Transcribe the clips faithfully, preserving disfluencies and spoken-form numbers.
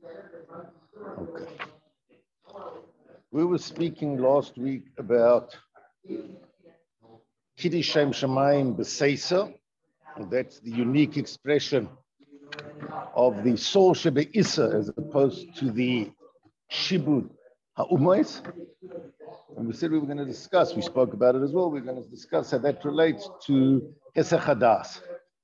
Okay. We were speaking last week about Kiddush Shem Shemayim B'Seisa. That's the unique expression of the Sol Shebe'isa as opposed to the Shibud Ha'umais. And we said we were going to discuss, we spoke about it as well, we're going to discuss how that relates to Hesech Hadas.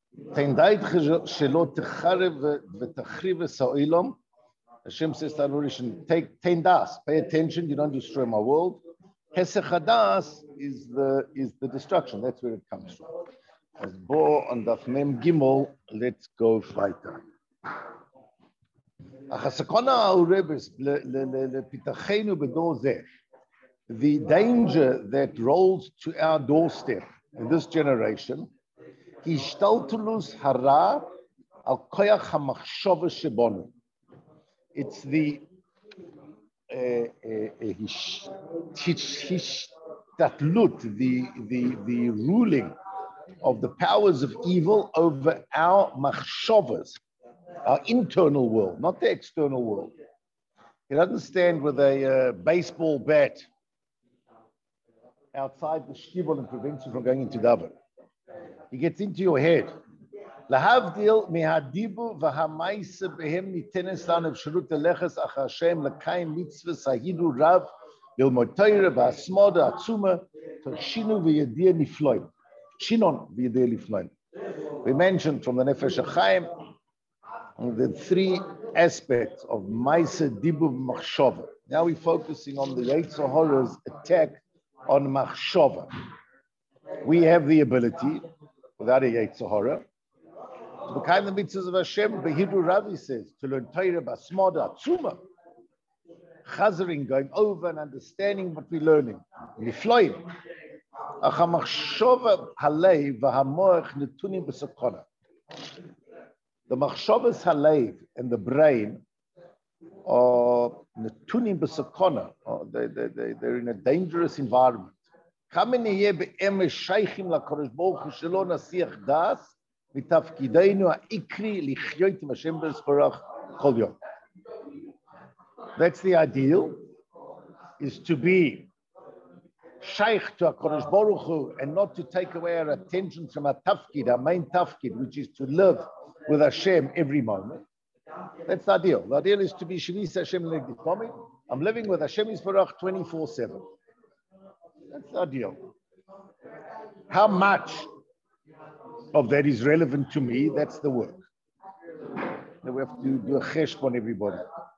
Hashem says to Adoration, take ten das, pay attention, you don't destroy my world. Hesech Hadas is the is the destruction. That's where it comes from. As Bo on Daf Mem Gimel, let's go weiter. The danger that rolls to our doorstep in this generation, Hishtaltulus hara al koyach hamachshava shebonu. It's the hishtatlut, the the the ruling of the powers of evil over our machshavas, our internal world, not the external world. You doesn't stand with a uh, baseball bat outside the shibboleth and prevents you from going into daven. He gets into your head. Lahavdil mehadibu v'hamaisa behem nitenes lanu b'shirut eleches ach Hashem l'kaim mitzvah sahidu rav l'motoyre v'asmoda atzuma t'shinu v'yedir nifloim. Shinon v'yedir nifloim. We mentioned from the Nefesh HaChaim the three aspects of Maisa Dibu Machshava. Now we're focusing on the Yetzer Hara's attack on Machshava. We have the ability, without a Yetzer Hara, to become the mitzvahs of Hashem. Behidu Ravi says, to learn Torah, Basmoda, Tzuma, Chazering, going over and understanding what we're learning. Nifloim. Acha Machshava Halei v'hamoach netunim b'sakona. The machshavas halev and the brain are netunim b'sakona. They, they, they, they're in a dangerous environment. Kamen niyeh be'emes shaychim lakadosh baruch hu shelo nasiach das mitafkideinu ha'ikri lichyot im Hashem b'sparach kol yom. That's the ideal, is to be shaykh to HaKadosh Baruch Hu and not to take away our attention from our tafkid, our main tafkid, which is to live with Hashem every moment. That's the ideal. The ideal is to be Shavis Hashem Legditomi. I'm living with Hashem Yisbarach twenty-four seven. That's the ideal. How much of that is relevant to me? That's the work. Now we have to do a cheshbon on everybody.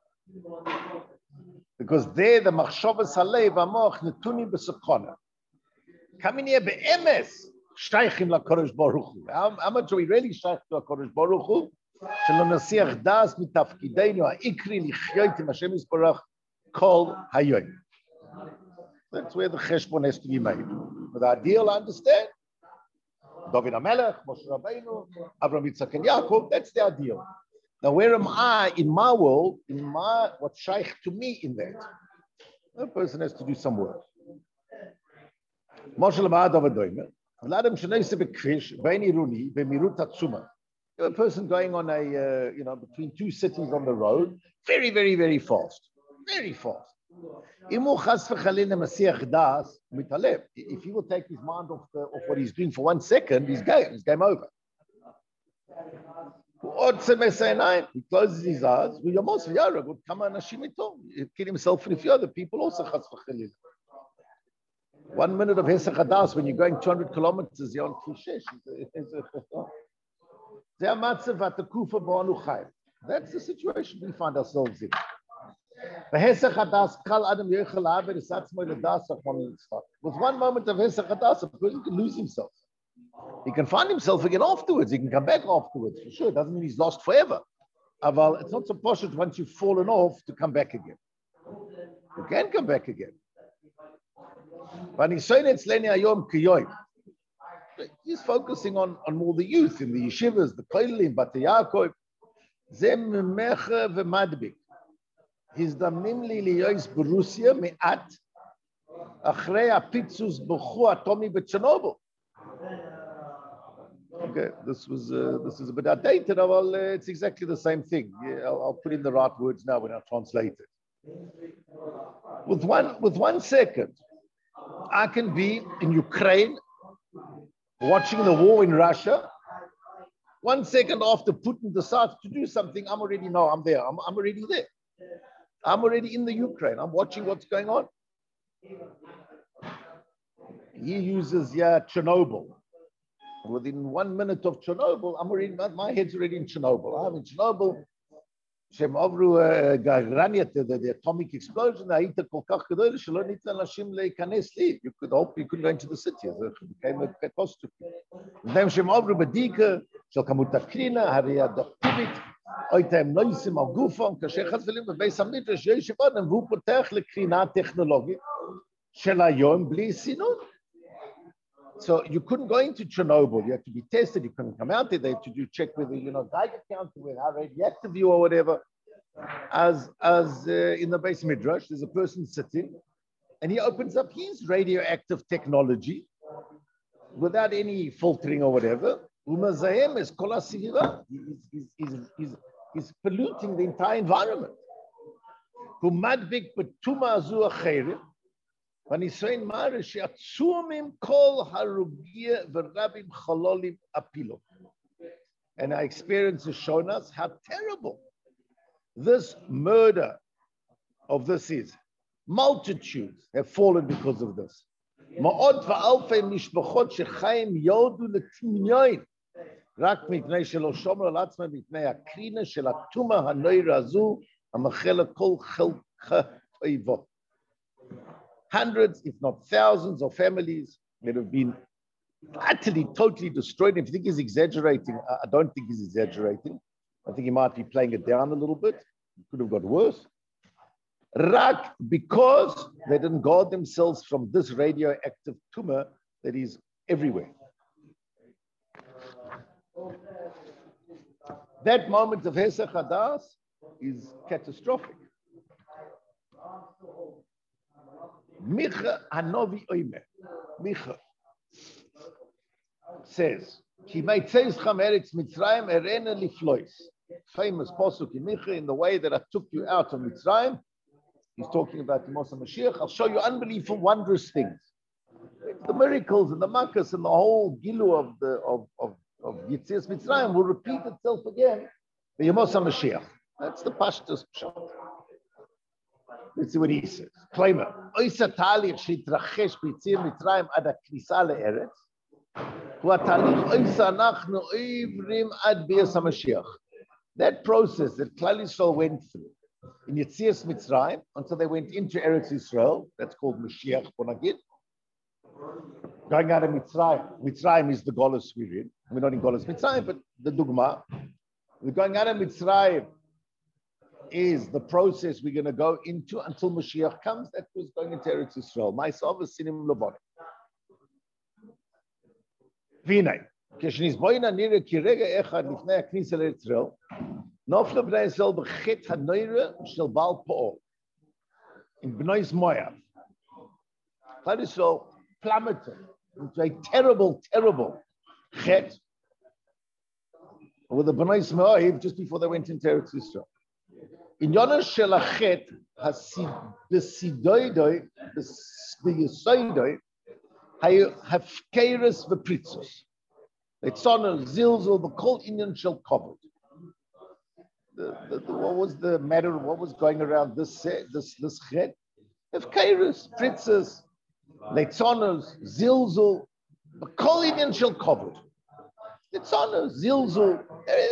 Because there the machshavas halev amoch netuni b'sakona. Coming here be'emes. Shaychim lakadosh baruch hu. How much are we really shaykh to HaKadosh Baruch Hu? Shelo nasiach das mitafkideinu ha'ikri lichyot im Hashem yisbarach kol hayom. That's where the cheshbon has to be made. But the ideal, I understand. David HaMelech, Moshe Rabbeinu, Avraham, Yitzchak, and Yaakov. That's the ideal. Now, where am I in my world? In my what's shaykh to me in that? A person has to do some work. Moshe Lamad Avadoyme. A person going on a, uh, you know, between two cities on the road, very, very, very fast, very fast. If he will take his mind off, the, off what he's doing for one second, he's game, it's game over. He closes his eyes. Would come and kill himself and a few other people also. One minute of Hesech Hadas when you're going two hundred kilometers, you're on Kishesh. That's the situation we find ourselves in. With one moment of Hesech Hadas, a person can lose himself. He can find himself again afterwards. He can come back afterwards, for sure. It doesn't mean he's lost forever. But it's not so poshut once you've fallen off to come back again. You can come back again. He's focusing on, on more the youth in the yeshivas, the koilim, Bate Yaakov. Zem mecha v'madbik. He's damnim li liyois Borussia me'at achrei apitzus b'chu atomi b'Chernobyl. Okay, this was uh, this is a bit outdated. Well, uh, it's exactly the same thing. Yeah, I'll, I'll put in the right words now when I translate it. With one with one second, I can be in Ukraine watching the war in Russia. One second after Putin decides to do something, I'm already know I'm there. I'm, I'm already there. I'm already in the Ukraine. I'm watching what's going on. He uses yeah Chernobyl. Within one minute of Chernobyl, I'm already my head's already in Chernobyl. I'm in Chernobyl. Shem Avru Graniat, the atomic explosion. You could hope you could go into the city. It became a catastrophe. Then Shem Avru Badika, Shal Kamut Akrina, Hariyad Pivit, Oitem Noisim Al Gufon, Kashechat Velim, Beis Hamidrash, Yeshivan, and Vu Potech Lekrina Technology, Shelayom Bli Sinun. So you couldn't go into Chernobyl. You had to be tested. You couldn't come out there. They had to do check whether you know Geiger counter, with how radioactive you or whatever. As as uh, in the base midrash, there's a person sitting, and he opens up his radioactive technology without any filtering or whatever. Umazahem is kolasira. He's he's he's he's polluting the entire environment. Humadbik betuma azu achayrim. And our experience has shown us how terrible this murder of this is. Multitudes have fallen because of this. Hundreds, if not thousands, of families that have been utterly, totally destroyed. If you think he's exaggerating, I don't think he's exaggerating. I think he might be playing it down a little bit. It could have got worse. Rak, because they didn't guard themselves from this radioactive tumor that is everywhere. That moment of Hesach Hadas is catastrophic. Micha Hanovi Oimer. Micha says, Ki meitzes cham eretz Mitzrayim erena liflois. Famous pasuk in Micha, in the way that I took you out of Mitzrayim. He's talking about the Moshe Mashiach. I'll show you unbelievable, wondrous things. The miracles and the makkahs and the whole gilu of the of of of Yetzias Mitzrayim will repeat itself again. The Moshe Mashiach. That's the Pashtus Pshat. Let's see what he says. Claimer. Oisa talich shitrachesh b'yitzir Mitzrayim ad haknisa le'eretz. Hu talich oisa anachnu oivrim ad bias HaMashiach. That process that Klal Yisrael went through in Yetzias Mitzrayim until they went into Eretz Yisrael, that's called Mashiach Bonagid. Going out of Mitzrayim. Mitzrayim is the Golus we're in. We're not in Golus Mitzrayim, but the Dugma. We're going out of Mitzrayim is the process we're going to go into until Mashiach comes. That was going into Eretz Yisrael. Myself is Sinim Lobon. Vinay. כשנסבוינה נראה כרגע אחד לפני הכניסה לישראל, נופלה בני ישראל בחטא הנוירה של בעל פאור. In Bnei Moav. Klal Yisrael plummeted into a terrible, terrible chet with the Bnei Moav just before they went into Eretz Yisrael. In Yonash shel hachet, b'sidoidoi, b'yisoidoi, hayu hafkeres v'pritzus. It's on a zilzul, the cold Indian shall covered. The, the, the, what was the matter? What was going around this this this chet? Hafkeres, pritzes, leitzonos, zilzul, the cold Indian shall covered. Leitzonos, zilzul,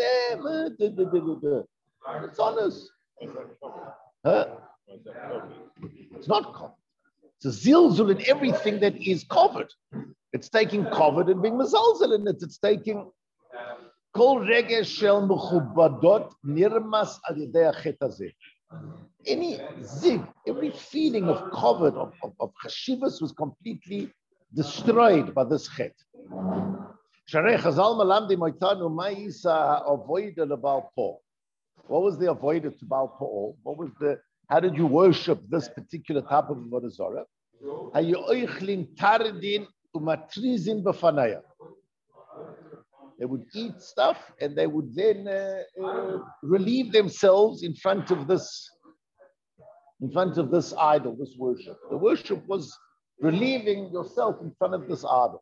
leitzonos. Huh? It's not covered. It's a zilzul in everything that is covered. It's taking covered and being mezalzel in it. It's taking kol regesh shel mechubadot nirmas al yedei hachet hazeh. Any zig, every feeling of covered, of, of, of chashivas was completely destroyed by this chet. Sharei chazal malamdim oitanu ma'isa avoida lebal po. What was the avodah to Baal Pa'ol? What was the? How did you worship this particular type of avodah zarah? Hayu oichlin tardin umatrizin b'fanaya. They would eat stuff and they would then uh, uh, relieve themselves in front of this, in front of this idol, this worship. The worship was relieving yourself in front of this idol.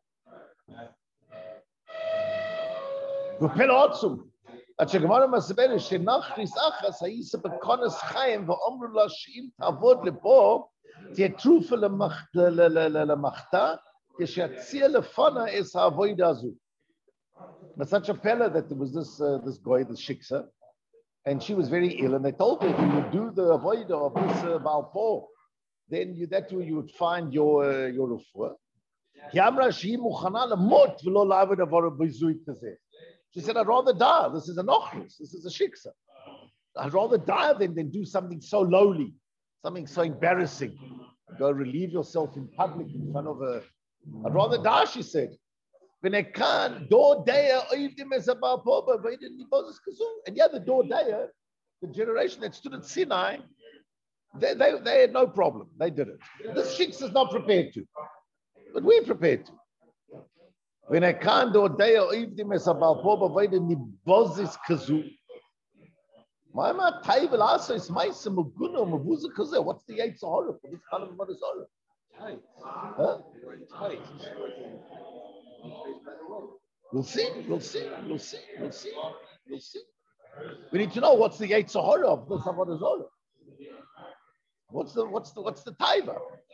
עד שגמרא מסברת שנכריס אחס היסה בקונס חיים ואומרו לה שאם תעבוד לפה תהיה תרופה למחתה כשיציע לפונה את העבודה הזו. It's such a fella that there was this uh, this guy, this shiksa, and she was very ill, and they told her if you would do the avodah of this uh, Baal Po, then you, that way you would find your uh, your refuah. She said, I'd rather die. This is a nochris. This is a shiksa. I'd rather die than, than do something so lowly, something so embarrassing. Go relieve yourself in public in front of a... I'd rather die, she said. And yeah, the Dordeya, the generation that stood at Sinai, they, they, they had no problem. They did it. This shiksa is not prepared to. But we're prepared to. When I can't do Dordeya, Oivdim es Abal Poba, Vaida Nibozis Kazu. Mama Taivel also is Maisa Muguno, Mabuza Kazu. What's the eighth horror for this kind of what is horror? Tight. Huh? Tight. We'll see, we'll see, we'll see, we'll see, we'll see. We need to know what's the eighth horror of this Avodah Zorah. What's the what's the what's the taiva?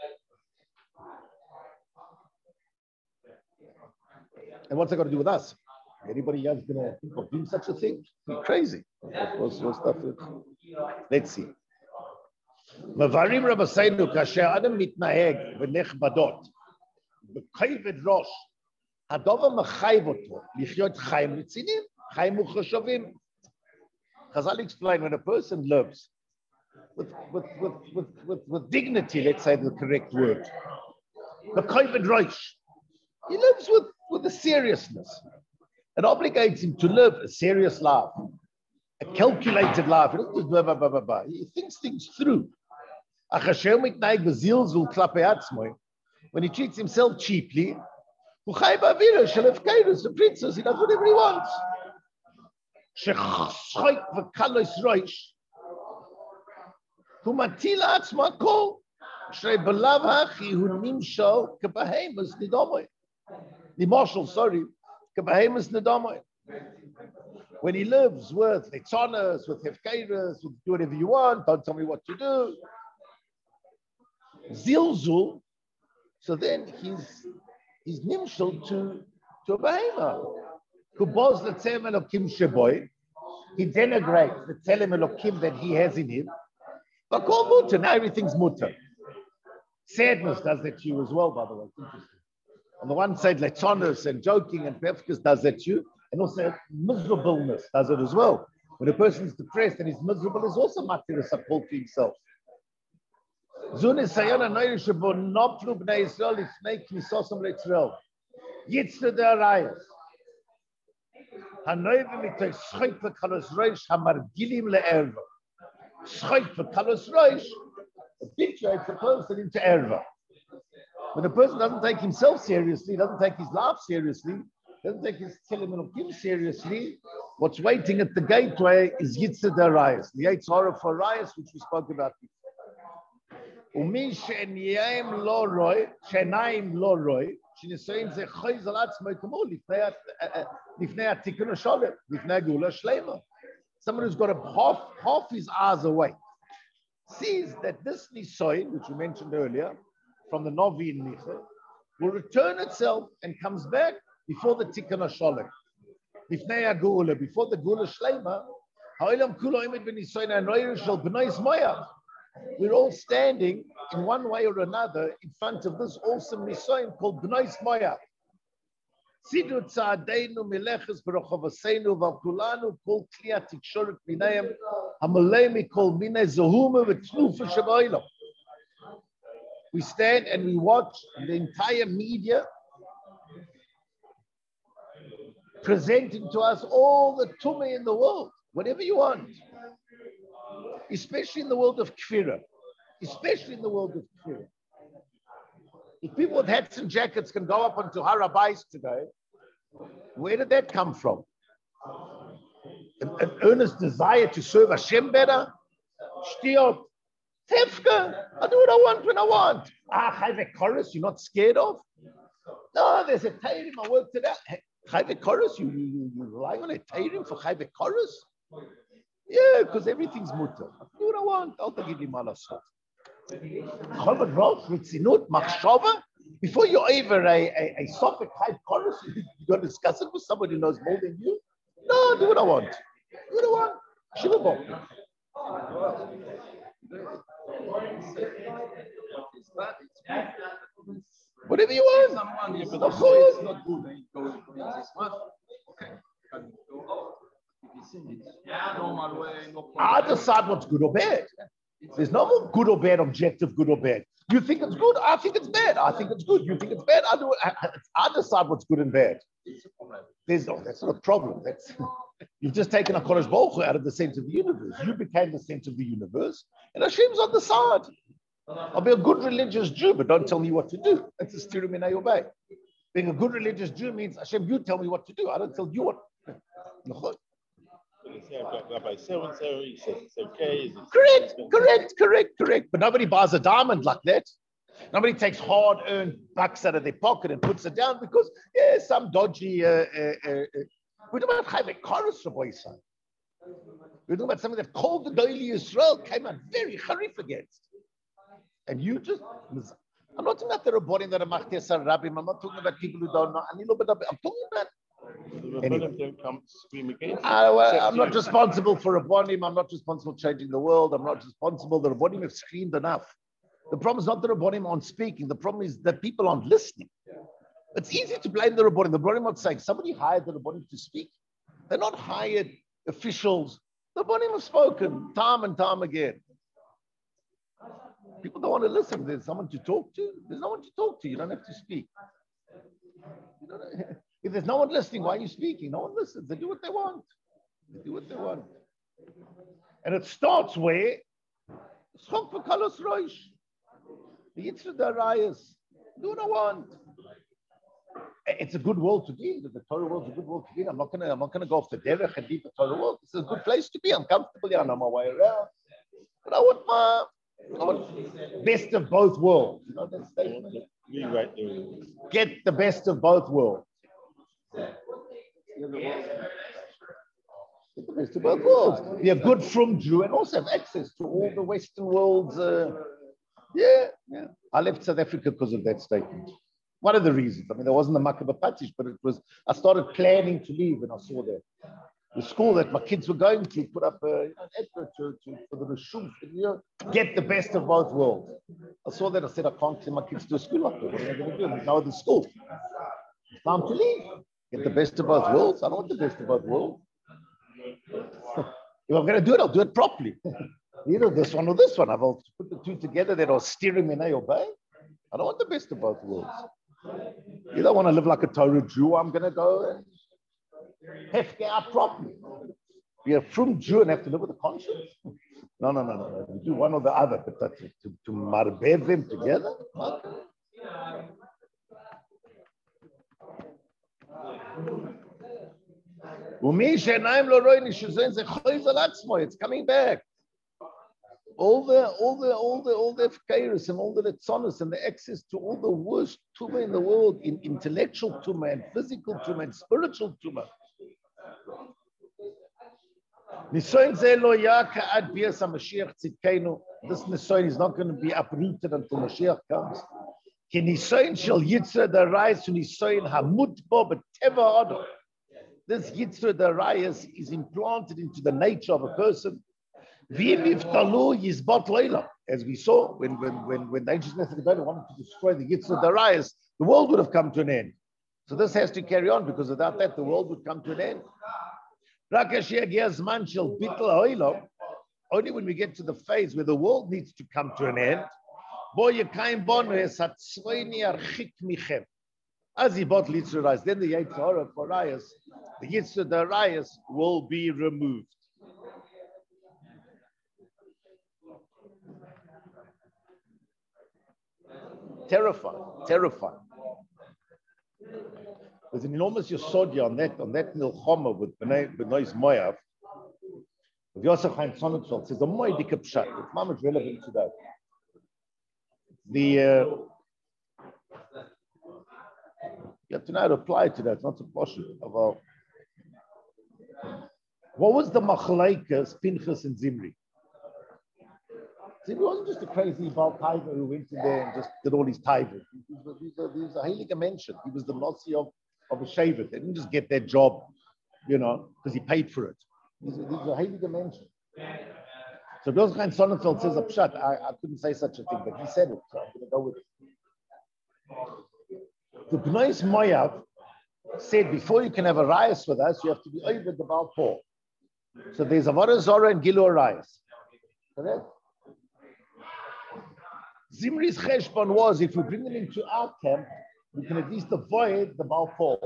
And what's it got to do with us? Anybody else gonna think of doing such a thing? You're crazy. What's, what's stuff? Let's see. Mavarim Rabbeinu kasher adam mitnaheg v'nechbadot b'kayved rosh hadova mechayv oto lichyot chaim ritzinim chaim uchoshavim. Chazal explain when a person lives with with with with with, with dignity, let's say the correct word, b'kayved rosh, he lives with with a seriousness. It obligates him to live a serious life, a calculated life. He doesn't just blah, blah, blah, blah, blah. He thinks things through. When he treats himself cheaply, the princess, he does whatever he wants. The marshal, sorry, when he lives with Etzonas, with Hefkeiras, with do whatever you want, don't tell me what to do. Zilzul, so then he's he's nimshal to, to a behema. Kuboz letzem elokim sheboy, he denigrates the tzelem elokim that he has in him. But call mutter, now everything's mutter. Sadness does that to you as well, by the way. It's interesting. On the one side, Lechonis and joking and Pefkas does that to you, and also miserableness does it as well. When a person is depressed and he's miserable, is also matir called to himself. Zunis sayona noirish bo noplu bnei Yisrael lifnei knisosam leIsrael. Yitzre de arayas. Hanoivim mitoy schoit v'kalos roish hamargilim le'erva. Schoit v'kalos roish habituates a person into erva. When a person doesn't take himself seriously, doesn't take his life seriously, doesn't take his Tzelem Elokim seriously, what's waiting at the gateway is Yitzhak Arayas, the eight horror for Arayas, which we spoke about before. Umi she'niyayim lo roi, she'nayim lo roi, she'nisoyim ze choyz al atzmo yikamol, lifnei atikun ha'sholem, lifnei geula shlema. Someone who's got a half, half his eyes away sees that this nisoyin, which we mentioned earlier, from the Novi in Micha, will return itself and comes back before the Tikkun HaSholem. Bifnei HaGeula, before the Geula Shleima, Ha'olam kulo imed b'nisoyin ha'noyer shel b'nai Moab. We're all standing in one way or another in front of this awesome nisoyin called b'nai Moab. Sidu tza'adeinu mileches b'rochovaseinu v'alkulanu kol kli ha'tikshoret minayim ha'malei mikol minei zohuma v'tnufa sheba'olam. We stand and we watch the entire media presenting to us all the tumah in the world, whatever you want, especially in the world of kfira, especially in the world of kfira. If people with hats and jackets can go up onto Har HaBayis today Where did that come from? An, an earnest desire to serve Hashem better? Shtiot. Tefka. I do what I want when I want. Ah, Chayve Chorus, you're not scared of? No, there's a Teirim, I work to that. Chayve Chorus, you, you, you relying on a Teirim for Chayve Chorus? Yeah, because everything's mutter. I do what I want. I'll give you malasot. Chavad Rosh, Ritzinut, Machshava. Before you over a, a, a Sophic Chayve Chorus, you're going to discuss it with somebody who knows more than you? No, do what I want. Do what I want. Shiva Bok. Whatever you want. Of course. I decide what's good or bad. There's no more good or bad, objective good or bad. You think it's good, I think it's bad. I think it's good, you think it's bad, I do it. I, I decide what's good and bad. There's no, that's not a problem. That's you've just taken a Kodesh Baruch Hu out of the center of the universe. You became the center of the universe, and Hashem's on the side. I'll be a good religious Jew, but don't tell me what to do. That's a styrum in obey. Being a good religious Jew means Hashem, you tell me what to do. I don't tell you what. Correct, correct, correct, correct. But nobody buys a diamond like that. Nobody takes hard-earned bucks out of their pocket and puts it down because, yeah, some dodgy. Uh, uh, uh, we're talking about Chayve Chorus, Rabbi Yisrael. We're talking about something that called the Doili Yisrael came out very harif against. And you just, I'm not talking about the Rabbonim that are Machtesar Rabbim. I'm not talking about people who don't know. I'm talking about. Anyway. Don't come scream against. I, well, I'm not responsible for Rabbonim. I'm not responsible for changing the world. I'm not responsible. The Rabbonim have screamed enough. The problem is not the Rabbonim aren't speaking. The problem is that people aren't listening. It's easy to blame the Rabbonim. The Rabbonim are saying somebody hired the Rabbonim to speak. They're not hired officials. The Rabbonim have spoken time and time again. People don't want to listen. There's someone to talk to. There's no one to talk to. You don't have to speak. You don't have, if there's no one listening, why are you speaking? No one listens. They do what they want. They do what they want. And it starts where? Schok v'kalos roish. The Yitzhak Darayas. Do what I want. It's a good world to be in. The Torah world is a good world to be in. I'm not gonna, I'm not gonna go off the derech and leave the Torah world. It's a good place to be. I'm comfortable here. I know my way around. But I want my I want best of both worlds. You know that statement? Get the best of both worlds. Get the best of both worlds. Be a good from Jew and also have access to all the Western world's. Uh, yeah, yeah. I left South Africa because of that statement. One of the reasons. I mean, there wasn't a Makaba Patish, but it was. I started planning to leave when I saw that. The school that my kids were going to put up a, you know, an advert to, to, for the Rishum, you know, get the best of both worlds. I saw that. I said, I can't send my kids to a school like that. What am I going to do? There's no other school. It's time to leave. Get the best of both worlds. I don't want the best of both worlds. If I'm going to do it, I'll do it properly. Either this one or this one. I've put the two together that are steering me or obey. I don't want the best of both worlds. You don't want to live like a Torah Jew. I'm going to go and have to get out properly. Be a frum Jew and have to live with a conscience? No, no, no, no. You do one or the other, but that's it. To, to marbev them together? Okay. It's coming back. All the, all the, all the, all the Fkeiris and all the Letzonis and the access to all the worst tumor in the world, in intellectual tumor and physical tumor and spiritual tumor. This Nisoin is not going to be uprooted until Mashiach comes. This Yitzhak Darayas is implanted into the nature of a person. As we saw, when, when, when, when the ancient Macedonia wanted to destroy the Yitzhak Darayas, the world would have come to an end. So this has to carry on, because without that, the world would come to an end. Only when we get to the phase where the world needs to come to an end, as he bought Yitzhak, then the Yitzhak Darayas, the Yitzhak Darayas will be removed. Terrifying, terrifying. There's an enormous yesodya on that, on that milchama with Bnei Moav. Yosef Chaim Sonnenfeld says a moedike pshat. It's not much relevant to that. The uh, you have to know how to apply to that. It's not so possible. About what was the machlaikas Pinchas and Zimri? Zimri wasn't just a crazy Baal Taiva who went in there and just did all these taivas. He was, he was, he was a heilige mention. He was the Nasi of, of a shavet. They didn't just get that job, you know, because he paid for it. He's a, he's a heilige mention. So Yosef Chaim Sonnenfeld says a pshat. I, I couldn't say such a thing, but he said it, so I'm going to go with it. The Bnei Moav said, before you can have a rayas with us, you have to be over the Baal Por. So there's Avodah Zorah and Gilu Rayas. Correct? Zimri's cheshbon was, if we bring them into our camp, we can at least avoid the Baal Por.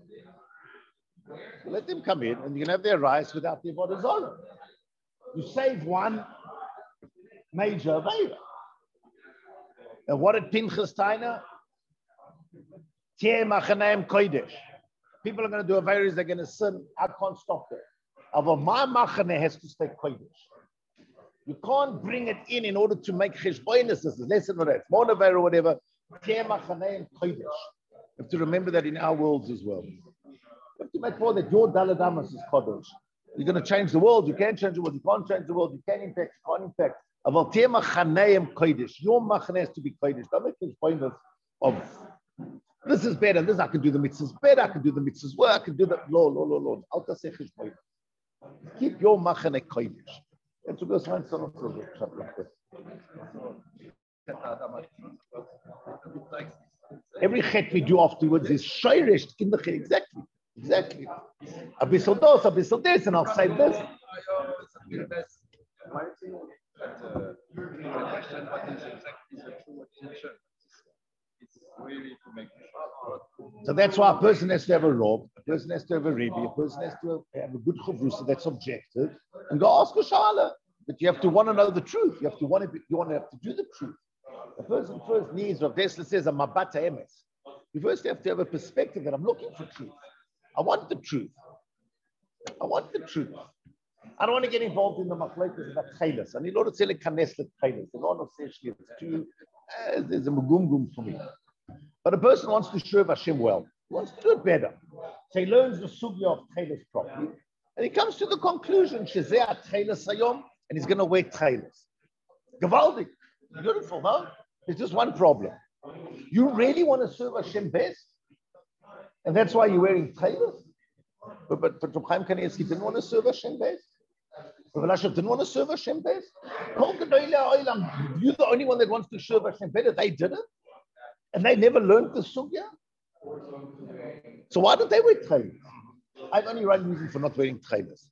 So let them come in, and you can have their rice without the Avodah Zorah. You save one major Aveda. And what did Pinchas Taina? Tieh Machaneim Kodesh. People are going to do Avedas, they're going to sin. I can't stop them. But my Machane has to stay Kodesh. You can't bring it in in order to make cheshbonis. This is less than that. More Aveda or whatever. Tieh Machaneim Kodesh. You have to remember that in our worlds as well. You have to make sure that your Daladamas is Kodesh. You're going to change the world. You can't change the world. You can't change the world. You can impact. You can't impact. Aval tieh machaneim kodesh. Your machane has to be kodesh. Don't make this point of, of this is better. This I can do the mitzvahs better. I can do the mitzvahs well. I can do that. Lo lo lo lo. Alta sechish point. Keep your machane kodesh. And to go find some of the every chet we do afterwards is shayrish kinderche. Exactly. Exactly. A bissel dos, a bissel this, and I'll say this. So that's why a person has to have a robe, a person has to have a rebbe, a person has to have a good chavrusa that's objective, and go ask a shala. But you have to want to know the truth. You have to want to. Be, you want to have to do the truth. The person first needs. Rav Dessler says a mabata emes. You first have to have a perspective that I'm looking for truth. I want the truth. I want the truth. I don't want to get involved in the machlekes about chaylas. I need to say kaneslet chaylas. The Lord of it's too. Uh, there's a mugumgum for me. But a person wants to serve Hashem well. He wants to do it better. So he learns the sugya of chaylas properly, and he comes to the conclusion shezeh chaylas hayom, and he's going to wear chaylas. Gavaldik, beautiful, no? There's just one problem. You really want to serve Hashem best? And that's why you're wearing tailas. But but but Reb Chaim Kanievsky didn't want to serve Hashem best. Rav Lashem didn't want to serve Hashem best. You're the only one that wants to serve Hashem better. They didn't, and they never learned the sugya. So why did they wear tailas? I have only one reason for not wearing tailas.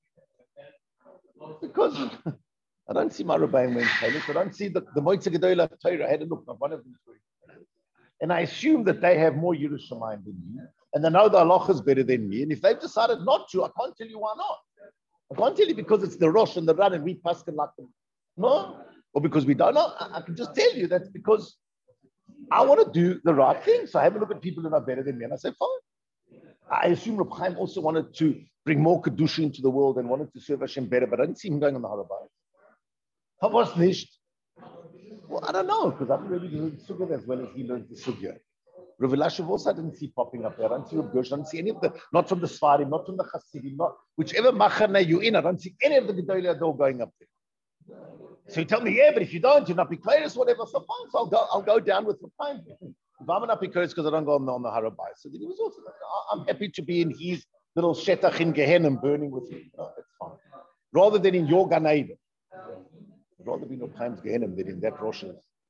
Because I don't see my Rebbeim wearing tailas. I don't see the the Moitze Gedolah Torah. I had a look. One of them is wearing tailas. And I assume that they have more Yerushalayim than me. And they know the halacha is better than me. And if they've decided not to, I can't tell you why not. I can't tell you because it's the Rosh and the Ran and we paskin like them. No. Or because we don't know. I, I can just tell you that's because I want to do the right thing. So I have a look at people who are better than me. And I say, fine. I assume Reb Chaim also wanted to bring more Kedusha into the world and wanted to serve Hashem better. But I didn't see him going on the Har Habayit. How was nicht? Well, I don't know, because I haven't really learned the Sugya as well as he learned the Sugya. Rav Elashev also I didn't see popping up there. I don't see Rav Gersh. I don't see any of the, not from the Sfarim, not from the Hasidim, not whichever machane you're in. I don't see any of the Gedolei Ador going up there. So you tell me, yeah, but if you don't, you're not Bikleiris, whatever. So fine, so I'll go, I'll go down with the time. If I'm not Bikleiris because I don't go on the, on the Har Habayit. So then he was also like, I'm happy to be in his little shetach in Gehenna burning with him. No, that's fine. Rather than in your Gan Eden. Rather be no times Gehenna than in that Rosh.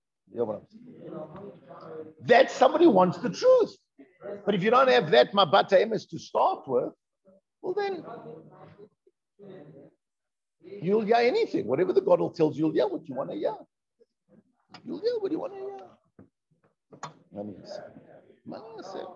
That somebody wants the truth. But if you don't have that Mabata Emes to start with, well then you'll hear anything. Whatever the God will tell you, you'll hear what you want to hear. You'll hear what you want to hear.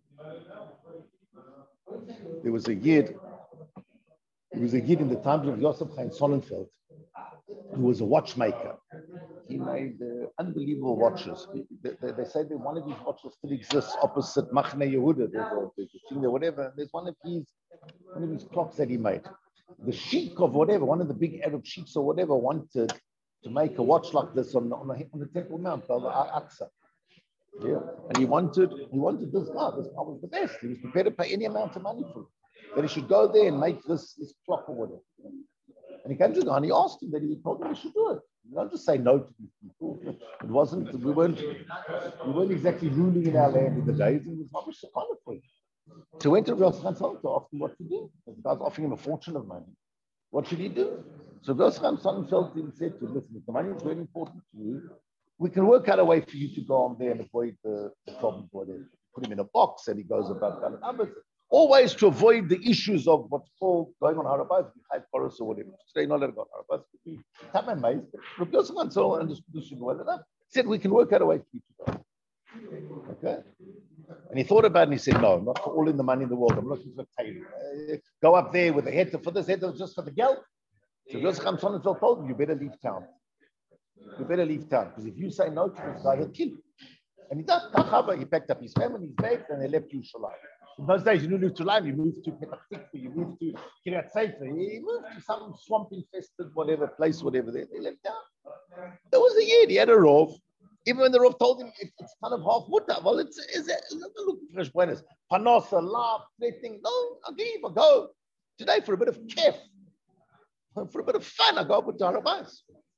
There was a yid, there was a yid in the times of Yosef Chaim Sonnenfeld, who was a watchmaker. He made uh, unbelievable watches. They, they, they say that one of these watches still exists opposite Machne Yehuda. There's a, there's a thing there, whatever. There's one of these, one of these clocks that he made. The sheikh of whatever, one of the big Arab sheikhs or whatever, wanted to make a watch like this on, on, the, on the Temple Mount, the Aqsa. Yeah, and he wanted, he wanted this guy. This guy was the best. He was prepared to pay any amount of money for it. That he should go there and make this, this clock or whatever. And he came to the guy and he asked him that he told him he should do it. You don't just say no to these people. It wasn't, we weren't, we weren't exactly ruling in our land in the days. It was not much kind of thing. So he went to Rav Chaim Sonnenfeld to ask him what to do. The guy's offering him a fortune of money. What should he do? So Rav Chaim Sonnenfeld said to him, listen, if the money is very important to you, we can work out a way for you to go on there and avoid the, the problem for them. Put him in a box and he goes above the numbers. Always to avoid the issues of what's called going on Har HaBayit, or whatever. Today, not let it go on Har HaBayit. I'm amazed. Rabbi Yosef Hansel understood this well enough. He said, we can work out a way for you to go. Okay? And he thought about it and he said, no, not for all in the money in the world. I'm looking for a table. Uh, go up there with the head for this, head just for the geld. So Rabbi Yosef Hansel told him, you better leave town. You better leave town. Because if you say no to this guy, he'll kill you. And he did. He packed up his family, his bags, and they left Yerushalayim. In those days, you didn't move to Lime, you moved to Petach Tikva, you moved to Kiryat Sefer, you moved to some swamp-infested whatever place, whatever. They, they left town. That was the year. He had a rov. Even when the rov told him it, it's kind of half mutter, well, it's is it look fresh buenas. Panosa, laugh, thing. No, I'll give, I'll go. Today for a bit of kef, for a bit of fun, I go up with Har HaBayit.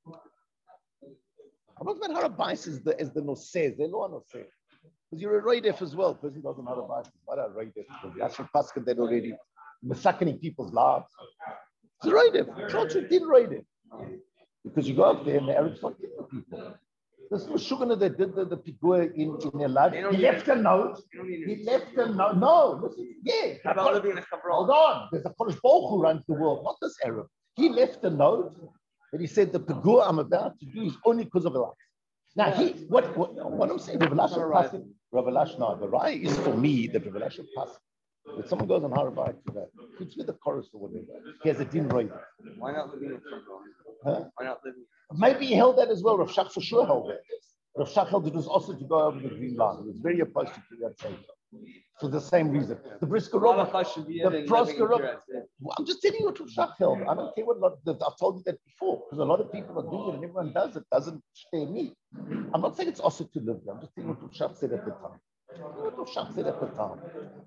I'm not about Har HaBayit as the as the noseh, the law noseh. Because you're a roidef as well. Person doesn't know about it. What a roidef. That's what Pascal did already. Massacring people's lives. It's a roidef. Church did roidef. Because you go up there and the Arabs don't kill people. This was Shugana that did the, the pigua in, in their life. He left a note. He left a note. No, listen, yeah. Hold on. There's a Kodesh Baruch who runs the world, not this Arab. He left a note that he said the pigua I'm about to do is only because of Allah. Now, he, what, what, what I'm saying, Revelation passing, Revelation, no, the right is for me, the Revelation passing. If someone goes on Har HaBayit to that, it's with the chorus or whatever, he has a din right. Why not living in huh? Why not living? Maybe he held that as well. Rav Shach for sure held that. Rav Shach held it was also to go over the green line. He was very opposed to Kiryat Sefer for the same reason. The Briskerova, the Proskerova. I'm just telling you what Rav Shach held. I don't care what a lot of, I've told you that before, because a lot of people are doing it and everyone does it. Doesn't stay me. I'm not saying it's also to live there. I'm just telling you what Rav Shach said at the time. What Rav Shach said at the time.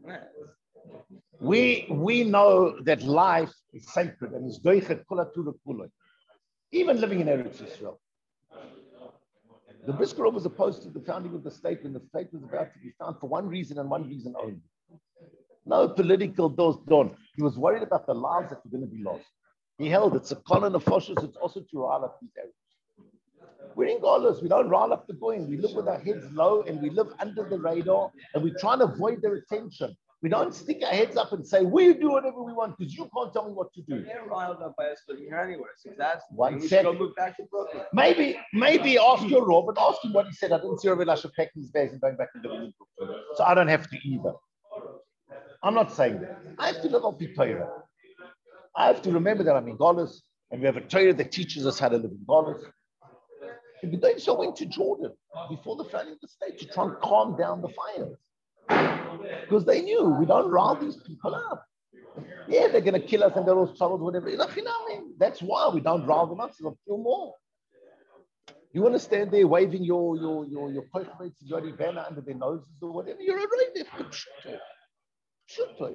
We we know that life is sacred and is doichet kula tura kula. Even living in Eretz Yisrael. The Briskerov was opposed to the founding of the state when the state was about to be found for one reason and one reason only. No political doors done. He was worried about the lives that were going to be lost. He held it's a colon of foshes, it's also to rile up these areas. We're in Golos, we don't rile up the going. We live with our heads low and we live under the radar and we try to avoid their attention. We don't stick our heads up and say, we do whatever we want because you can't tell me what to do. They're riled up by us living here anyway. So that's one second. Go move back to Brooklyn. Maybe, maybe ask your Rav, but ask him what he said. I didn't see Rav Elisha packing his bags and going back to living in Brooklyn. So I don't have to either. I'm not saying that. I have to live on Torah. I have to remember that I'm in Golos and we have a Torah that teaches us how to live in Golos. And the David went to Jordan before the founding of the state to try and calm down the fires. Because they knew we don't rile these people up. Yeah, they're going to kill us and they're all troubled, whatever. You know, I mean, that's why we don't rile them up, so they'll kill more. You want to stand there waving your your your your kochmates, your banner under their noses or whatever, you're right there. Should play.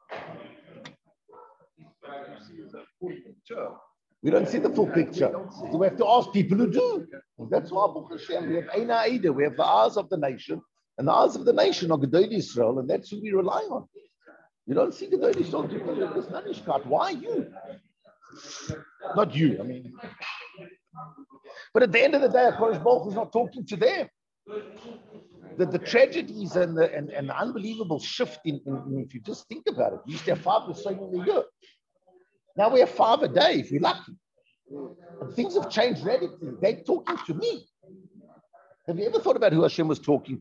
We don't see the full picture. So we have to ask people who do. That's why Baruch Hashem, we have Eina Aida, we have the eyes of the nation. And the eyes of the nation are Gedolei Yisrael, and that's who we rely on. You don't see Gedolei Yisrael to do this Nanishkat. Why you? Not you, I mean. But at the end of the day, HaKadosh Baruch is not talking to them. The, the tragedies and the, and, and the unbelievable shift in, in, in, if you just think about it, we used to have five Pesachim in a year. Now we have five a day, if we're lucky. And things have changed radically. They're talking to me. Have you ever thought about who Hashem was talking